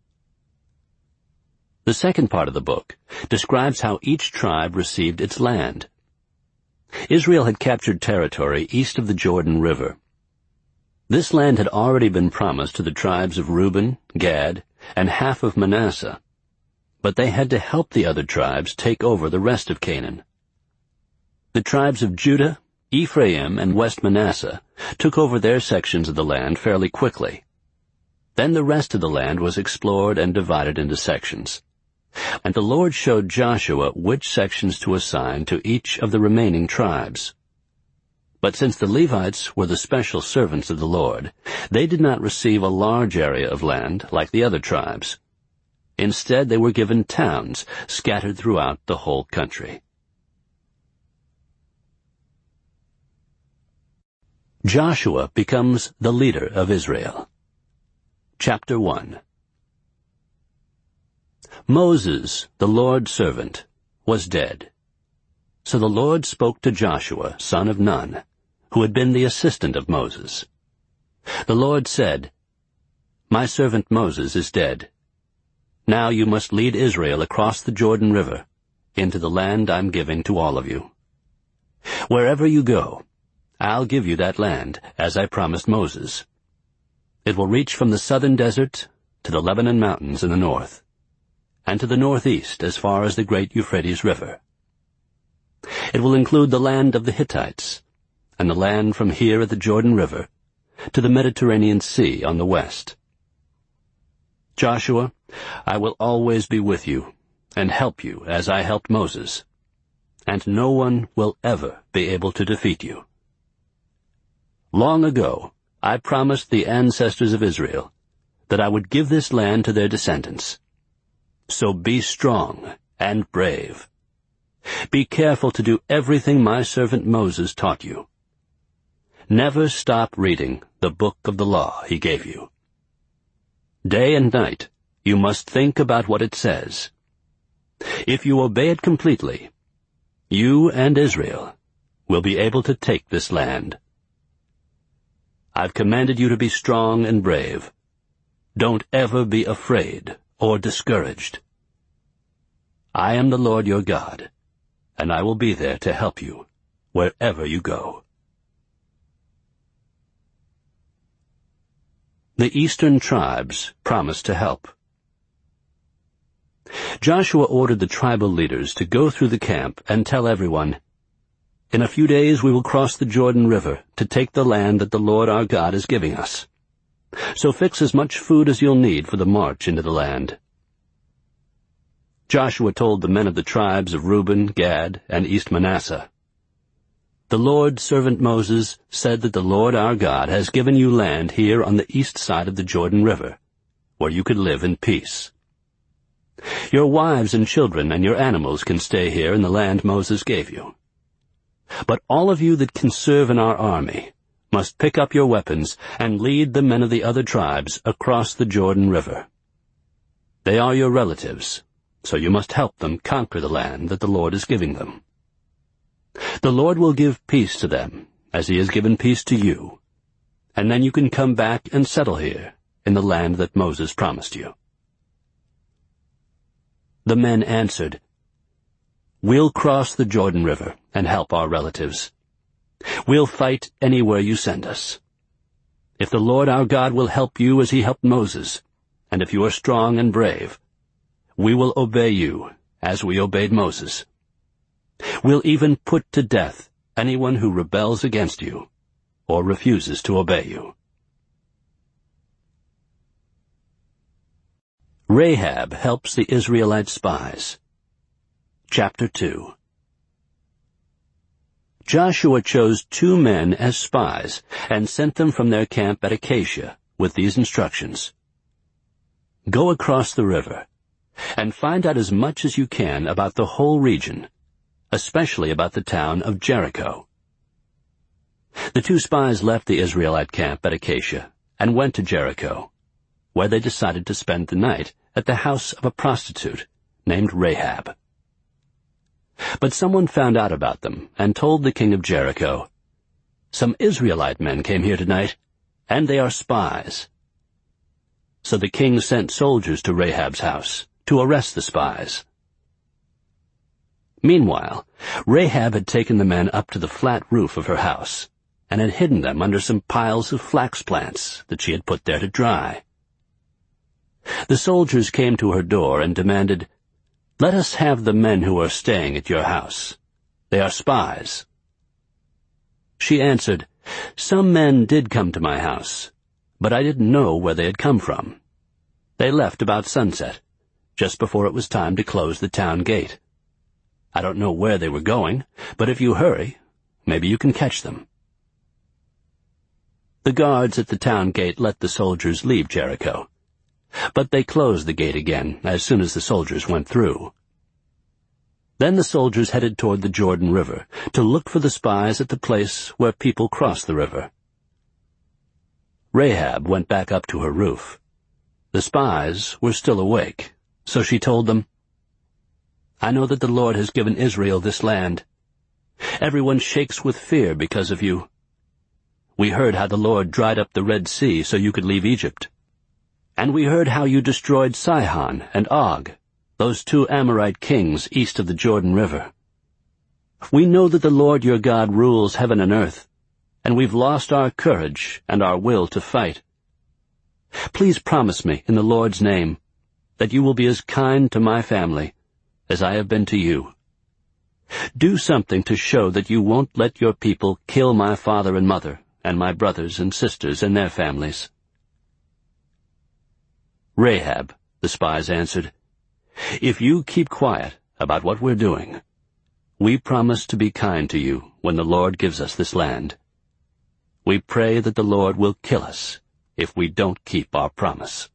The second part of the book describes how each tribe received its land. Israel had captured territory east of the Jordan River. This land had already been promised to the tribes of Reuben, Gad, and half of Manasseh, but they had to help the other tribes take over the rest of Canaan. The tribes of Judah, Ephraim, and West Manasseh took over their sections of the land fairly quickly. Then the rest of the land was explored and divided into sections. And the Lord showed Joshua which sections to assign to each of the remaining tribes. But since the Levites were the special servants of the Lord, they did not receive a large area of land like the other tribes. Instead, they were given towns scattered throughout the whole country. Joshua becomes the leader of Israel. Chapter 1. Moses, the Lord's servant, was dead. So the Lord spoke to Joshua, son of Nun, who had been the assistant of Moses. The Lord said, "My servant Moses is dead. Now you must lead Israel across the Jordan River, into the land I'm giving to all of you. Wherever you go, I'll give you that land, as I promised Moses. It will reach from the southern desert to the Lebanon mountains in the north, and to the northeast as far as the great Euphrates River. It will include the land of the Hittites, and the land from here at the Jordan River to the Mediterranean Sea on the west. Joshua, I will always be with you and help you as I helped Moses, and no one will ever be able to defeat you. Long ago, I promised the ancestors of Israel that I would give this land to their descendants. So be strong and brave. Be careful to do everything my servant Moses taught you. Never stop reading the book of the law he gave you. Day and night you must think about what it says. If you obey it completely, you and Israel will be able to take this land. I've commanded you to be strong and brave. Don't ever be afraid or discouraged. I am the Lord your God, and I will be there to help you wherever you go." The eastern tribes promised to help. Joshua ordered the tribal leaders to go through the camp and tell everyone, "In a few days we will cross the Jordan River to take the land that the Lord our God is giving us. So fix as much food as you'll need for the march into the land." Joshua told the men of the tribes of Reuben, Gad, and East Manasseh, "The Lord's servant Moses said that the Lord our God has given you land here on the east side of the Jordan River, where you could live in peace. Your wives and children and your animals can stay here in the land Moses gave you. But all of you that can serve in our army must pick up your weapons and lead the men of the other tribes across the Jordan River. They are your relatives, so you must help them conquer the land that the Lord is giving them. The Lord will give peace to them, as he has given peace to you. And then you can come back and settle here, in the land that Moses promised you." The men answered, "We'll cross the Jordan River and help our relatives. We'll fight anywhere you send us. If the Lord our God will help you as he helped Moses, and if you are strong and brave, we will obey you as we obeyed Moses. We'll even put to death anyone who rebels against you or refuses to obey you." Rahab helps the Israelite spies. Chapter 2. Joshua chose 2 men as spies and sent them from their camp at Acacia with these instructions. "Go across the river and find out as much as you can about the whole region, especially about the town of Jericho." The 2 spies left the Israelite camp at Acacia and went to Jericho, where they decided to spend the night at the house of a prostitute named Rahab. But someone found out about them and told the king of Jericho, "Some Israelite men came here tonight, and they are spies." So the king sent soldiers to Rahab's house to arrest the spies. Meanwhile, Rahab had taken the men up to the flat roof of her house and had hidden them under some piles of flax plants that she had put there to dry. The soldiers came to her door and demanded, "Let us have the men who are staying at your house. They are spies." She answered, "Some men did come to my house, but I didn't know where they had come from. They left about sunset, just before it was time to close the town gate. I don't know where they were going, but if you hurry, maybe you can catch them." The guards at the town gate let the soldiers leave Jericho, but they closed the gate again as soon as the soldiers went through. Then the soldiers headed toward the Jordan River to look for the spies at the place where people cross the river. Rahab went back up to her roof. The spies were still awake, so she told them, "I know that the Lord has given Israel this land. Everyone shakes with fear because of you. We heard how the Lord dried up the Red Sea so you could leave Egypt. And we heard how you destroyed Sihon and Og, those 2 Amorite kings east of the Jordan River. We know that the Lord your God rules heaven and earth, and we've lost our courage and our will to fight. Please promise me in the Lord's name that you will be as kind to my family as I have been to you. Do something to show that you won't let your people kill my father and mother and my brothers and sisters and their families." "Rahab," the spies answered, "if you keep quiet about what we're doing, we promise to be kind to you when the Lord gives us this land. We pray that the Lord will kill us if we don't keep our promise."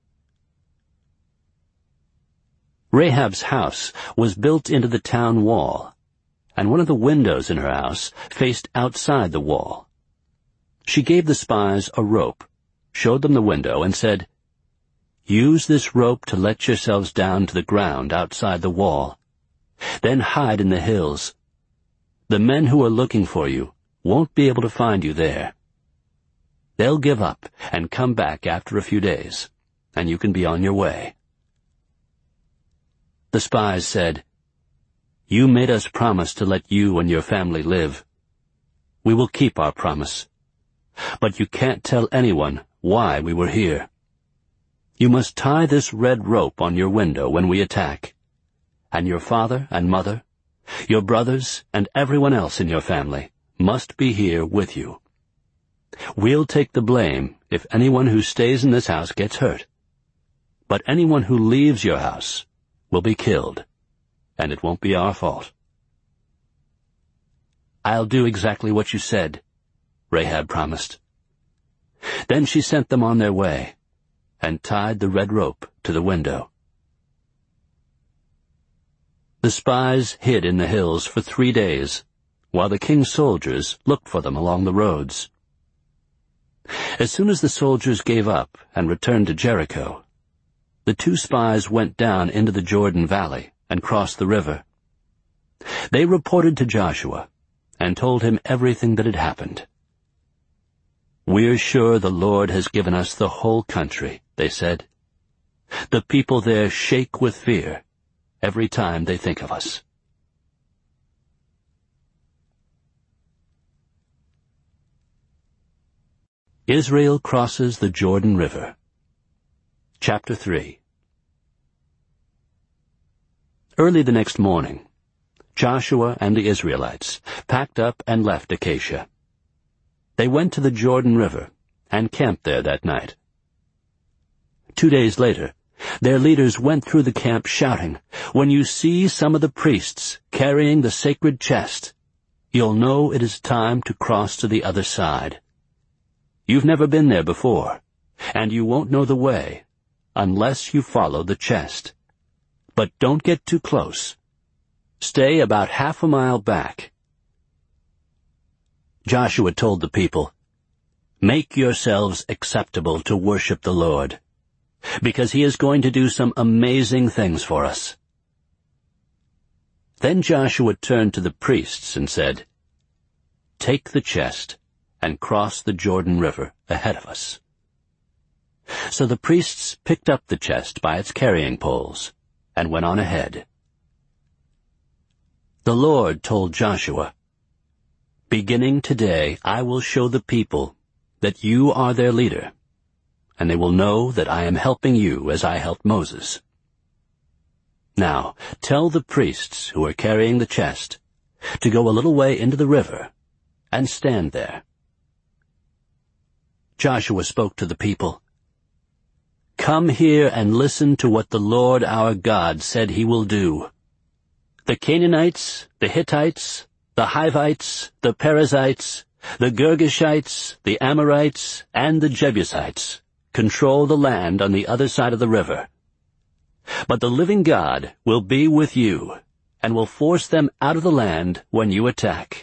Rahab's house was built into the town wall, and one of the windows in her house faced outside the wall. She gave the spies a rope, showed them the window, and said, "Use this rope to let yourselves down to the ground outside the wall. Then hide in the hills. The men who are looking for you won't be able to find you there. They'll give up and come back after a few days, and you can be on your way." The spies said, "You made us promise to let you and your family live. We will keep our promise. But you can't tell anyone why we were here. You must tie this red rope on your window when we attack, and your father and mother, your brothers, and everyone else in your family must be here with you. We'll take the blame if anyone who stays in this house gets hurt, but anyone who leaves your house will be killed, and it won't be our fault." "I'll do exactly what you said," Rahab promised. Then she sent them on their way and tied the red rope to the window. The spies hid in the hills for 3 days, while the king's soldiers looked for them along the roads. As soon as the soldiers gave up and returned to Jericho, the 2 spies went down into the Jordan Valley and crossed the river. They reported to Joshua and told him everything that had happened. "We're sure the Lord has given us the whole country," they said. "The people there shake with fear every time they think of us." Israel crosses the Jordan River. Chapter 3. Early the next morning, Joshua and the Israelites packed up and left Acacia. They went to the Jordan River and camped there that night. 2 days later, their leaders went through the camp shouting, "When you see some of the priests carrying the sacred chest, you'll know it is time to cross to the other side. You've never been there before, and you won't know the way unless you follow the chest. But don't get too close. Stay about half a mile back." Joshua told the people, "Make yourselves acceptable to worship the Lord, because He is going to do some amazing things for us." Then Joshua turned to the priests and said, "Take the chest and cross the Jordan River ahead of us." So the priests picked up the chest by its carrying poles and went on ahead. The Lord told Joshua, "Beginning today I will show the people that you are their leader, and they will know that I am helping you as I helped Moses. Now tell the priests who are carrying the chest to go a little way into the river and stand there." Joshua spoke to the people, "Come here and listen to what the Lord our God said He will do. The Canaanites, the Hittites, the Hivites, the Perizzites, the Girgashites, the Amorites, and the Jebusites control the land on the other side of the river. But the living God will be with you and will force them out of the land when you attack.